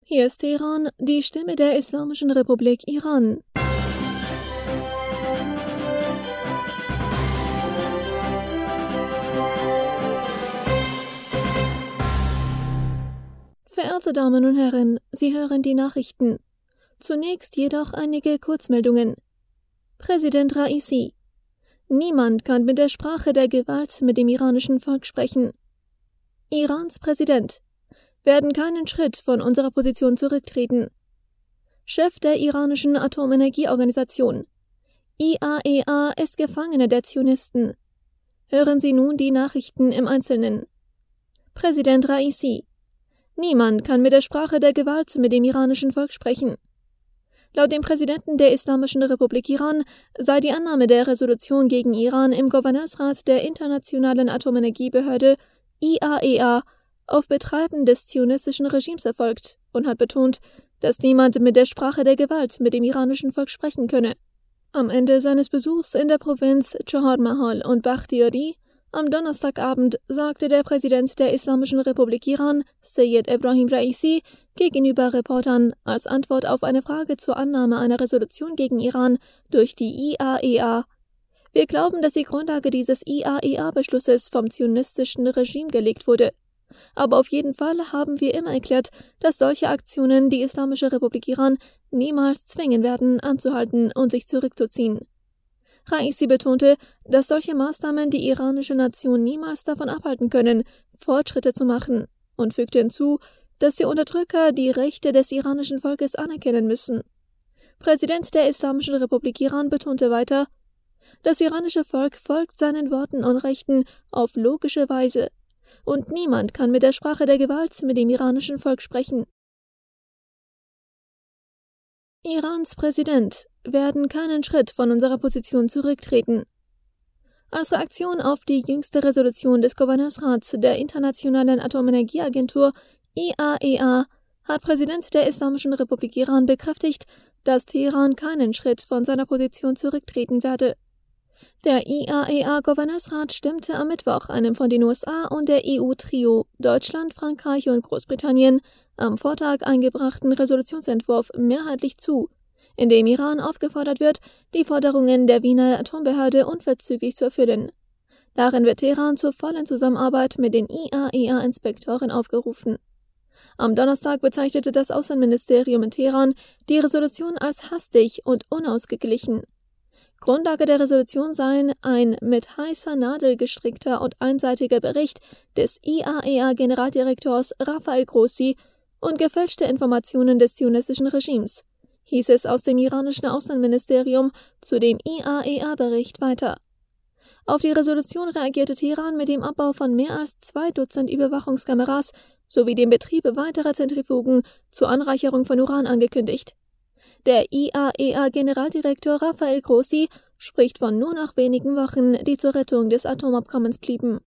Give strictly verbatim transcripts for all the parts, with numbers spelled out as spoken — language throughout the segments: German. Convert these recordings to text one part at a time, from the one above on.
Hier ist Teheran, die Stimme der Islamischen Republik Iran. Verehrte Damen und Herren, Sie hören die Nachrichten. Zunächst jedoch einige Kurzmeldungen. Präsident Raisi: Niemand kann mit der Sprache der Gewalt mit dem iranischen Volk sprechen. Irans Präsident: Werden keinen Schritt von unserer Position zurücktreten. Chef der iranischen Atomenergieorganisation: I A E A ist Gefangene der Zionisten. Hören Sie nun die Nachrichten im Einzelnen. Präsident Raisi: Niemand kann mit der Sprache der Gewalt mit dem iranischen Volk sprechen. Laut dem Präsidenten der Islamischen Republik Iran sei die Annahme der Resolution gegen Iran im Gouverneursrat der Internationalen Atomenergiebehörde I A E A auf Betreiben des zionistischen Regimes erfolgt und hat betont, dass niemand mit der Sprache der Gewalt mit dem iranischen Volk sprechen könne. Am Ende seines Besuchs in der Provinz Chahar Mahal und Bakhtiari am Donnerstagabend sagte der Präsident der Islamischen Republik Iran, Seyyed Ebrahim Raisi, gegenüber Reportern als Antwort auf eine Frage zur Annahme einer Resolution gegen Iran durch die I A E A: Wir glauben, dass die Grundlage dieses I A E A-Beschlusses vom zionistischen Regime gelegt wurde. Aber auf jeden Fall haben wir immer erklärt, dass solche Aktionen die Islamische Republik Iran niemals zwingen werden, anzuhalten und sich zurückzuziehen. Raisi betonte, dass solche Maßnahmen die iranische Nation niemals davon abhalten können, Fortschritte zu machen, und fügte hinzu, dass die Unterdrücker die Rechte des iranischen Volkes anerkennen müssen. Präsident der Islamischen Republik Iran betonte weiter: Das iranische Volk folgt seinen Worten und Rechten auf logische Weise, und niemand kann mit der Sprache der Gewalt mit dem iranischen Volk sprechen. Irans Präsident: Werden keinen Schritt von unserer Position zurücktreten. Als Reaktion auf die jüngste Resolution des Gouverneursrats der Internationalen Atomenergieagentur I A E A hat Präsident der Islamischen Republik Iran bekräftigt, dass Teheran keinen Schritt von seiner Position zurücktreten werde. Der I A E A-Gouverneursrat stimmte am Mittwoch einem von den U S A und der E U-Trio Deutschland, Frankreich und Großbritannien am Vortag eingebrachten Resolutionsentwurf mehrheitlich zu, in dem Iran aufgefordert wird, die Forderungen der Wiener Atombehörde unverzüglich zu erfüllen. Darin wird Teheran zur vollen Zusammenarbeit mit den I A E A-Inspektoren aufgerufen. Am Donnerstag bezeichnete das Außenministerium in Teheran die Resolution als hastig und unausgeglichen. Grundlage der Resolution seien ein mit heißer Nadel gestrickter und einseitiger Bericht des I A E A-Generaldirektors Rafael Grossi und gefälschte Informationen des zionistischen Regimes, hieß es aus dem iranischen Außenministerium zu dem I A E A-Bericht weiter. Auf die Resolution reagierte Teheran mit dem Abbau von mehr als zwei Dutzend Überwachungskameras sowie dem Betrieb weiterer Zentrifugen zur Anreicherung von Uran angekündigt. Der I A E A-Generaldirektor Rafael Grossi spricht von nur noch wenigen Wochen, die zur Rettung des Atomabkommens blieben.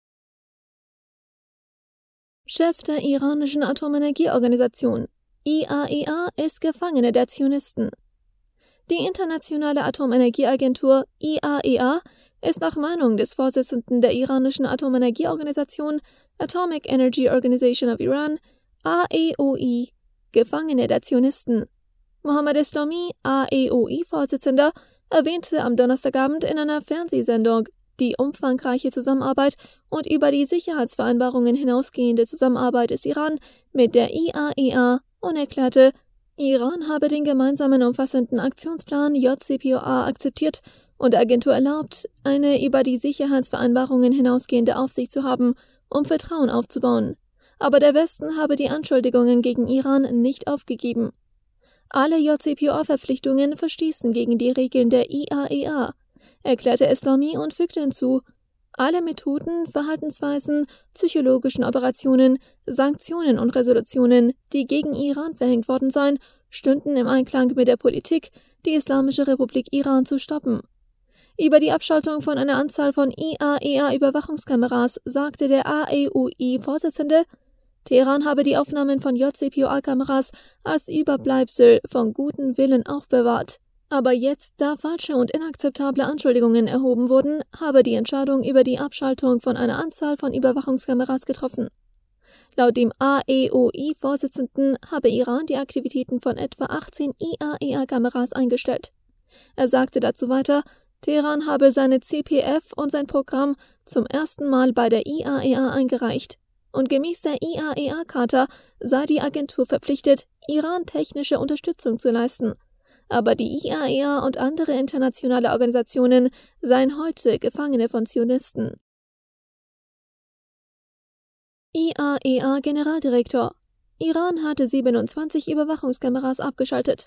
Chef der iranischen Atomenergieorganisation: I A E A ist Gefangene der Zionisten. Die Internationale Atomenergieagentur I A E A ist nach Meinung des Vorsitzenden der iranischen Atomenergieorganisation Atomic Energy Organization of Iran, A E O I, Gefangene der Zionisten. Mohammad Eslami, A E O I-Vorsitzender, erwähnte am Donnerstagabend in einer Fernsehsendung die umfangreiche Zusammenarbeit und über die Sicherheitsvereinbarungen hinausgehende Zusammenarbeit des Iran mit der I A E A und erklärte, Iran habe den gemeinsamen umfassenden Aktionsplan J C P O A akzeptiert und der Agentur erlaubt, eine über die Sicherheitsvereinbarungen hinausgehende Aufsicht zu haben, um Vertrauen aufzubauen. Aber der Westen habe die Anschuldigungen gegen Iran nicht aufgegeben. Alle J C P O A-Verpflichtungen verstießen gegen die Regeln der I A E A, erklärte Eslami und fügte hinzu, alle Methoden, Verhaltensweisen, psychologischen Operationen, Sanktionen und Resolutionen, die gegen Iran verhängt worden seien, stünden im Einklang mit der Politik, die Islamische Republik Iran zu stoppen. Über die Abschaltung von einer Anzahl von I A E A-Überwachungskameras sagte der A E O I-Vorsitzende, Teheran habe die Aufnahmen von J C P O A-Kameras als Überbleibsel von gutem Willen aufbewahrt. Aber jetzt, da falsche und inakzeptable Anschuldigungen erhoben wurden, habe die Entscheidung über die Abschaltung von einer Anzahl von Überwachungskameras getroffen. Laut dem A E O I-Vorsitzenden habe Iran die Aktivitäten von etwa achtzehn I A E A-Kameras eingestellt. Er sagte dazu weiter, Teheran habe seine C P F und sein Programm zum ersten Mal bei der I A E A eingereicht. Und gemäß der I A E A-Charta sei die Agentur verpflichtet, Iran technische Unterstützung zu leisten. Aber die I A E A und andere internationale Organisationen seien heute Gefangene von Zionisten. I A E A-Generaldirektor: Iran hatte siebenundzwanzig Überwachungskameras abgeschaltet.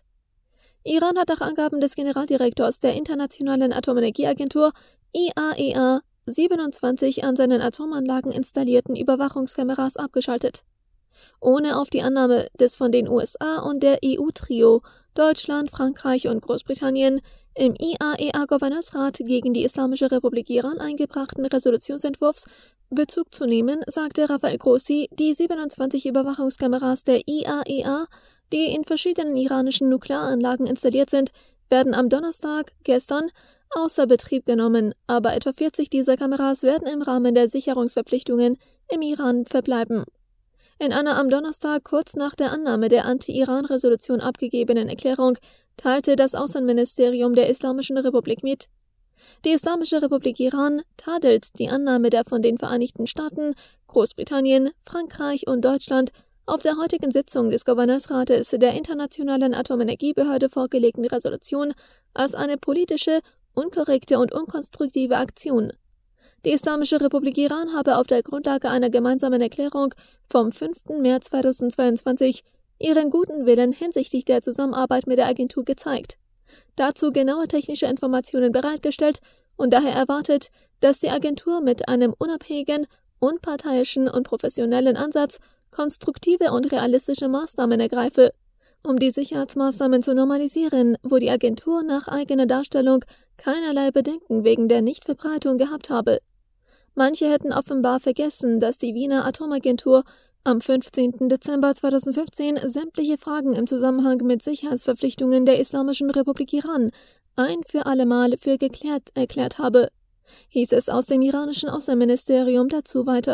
Iran hat nach Angaben des Generaldirektors der Internationalen Atomenergieagentur I A E A siebenundzwanzig an seinen Atomanlagen installierten Überwachungskameras abgeschaltet. Ohne auf die Annahme des von den U S A und der E U-Trio Deutschland, Frankreich und Großbritannien im I A E A-Gouverneursrat gegen die Islamische Republik Iran eingebrachten Resolutionsentwurfs Bezug zu nehmen, sagte Rafael Grossi, die siebenundzwanzig Überwachungskameras der I A E A, die in verschiedenen iranischen Nuklearanlagen installiert sind, werden am Donnerstag, gestern, außer Betrieb genommen, aber etwa vierzig dieser Kameras werden im Rahmen der Sicherungsverpflichtungen im Iran verbleiben. In einer am Donnerstag kurz nach der Annahme der Anti-Iran-Resolution abgegebenen Erklärung teilte das Außenministerium der Islamischen Republik mit: Die Islamische Republik Iran tadelt die Annahme der von den Vereinigten Staaten, Großbritannien, Frankreich und Deutschland auf der heutigen Sitzung des Gouverneursrates der Internationalen Atomenergiebehörde vorgelegten Resolution als eine politische, unkorrekte und unkonstruktive Aktion. Die Islamische Republik Iran habe auf der Grundlage einer gemeinsamen Erklärung vom fünften März zweitausendzweiundzwanzig ihren guten Willen hinsichtlich der Zusammenarbeit mit der Agentur gezeigt, dazu genaue technische Informationen bereitgestellt und daher erwartet, dass die Agentur mit einem unabhängigen, unparteiischen und professionellen Ansatz konstruktive und realistische Maßnahmen ergreife, um die Sicherheitsmaßnahmen zu normalisieren, wo die Agentur nach eigener Darstellung keinerlei Bedenken wegen der Nichtverbreitung gehabt habe. Manche hätten offenbar vergessen, dass die Wiener Atomagentur am fünfzehnten Dezember zweitausendfünfzehn sämtliche Fragen im Zusammenhang mit Sicherheitsverpflichtungen der Islamischen Republik Iran ein für allemal für geklärt erklärt habe, hieß es aus dem iranischen Außenministerium dazu weiter.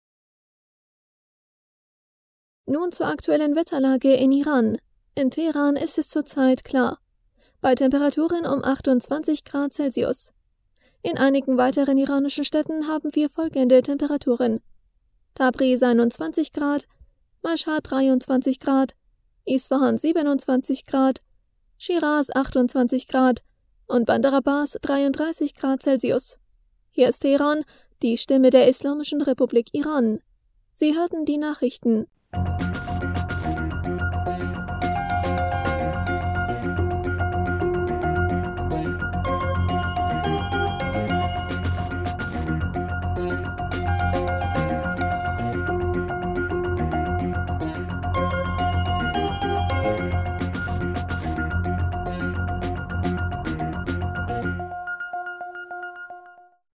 Nun zur aktuellen Wetterlage in Iran. In Teheran ist es zurzeit klar, bei Temperaturen um achtundzwanzig Grad Celsius. In einigen weiteren iranischen Städten haben wir folgende Temperaturen: Tabriz einundzwanzig Grad, Mashhad dreiundzwanzig Grad, Isfahan siebenundzwanzig Grad, Shiraz achtundzwanzig Grad und Bandar Abbas dreiunddreißig Grad Celsius. Hier ist Teheran, die Stimme der Islamischen Republik Iran. Sie hörten die Nachrichten.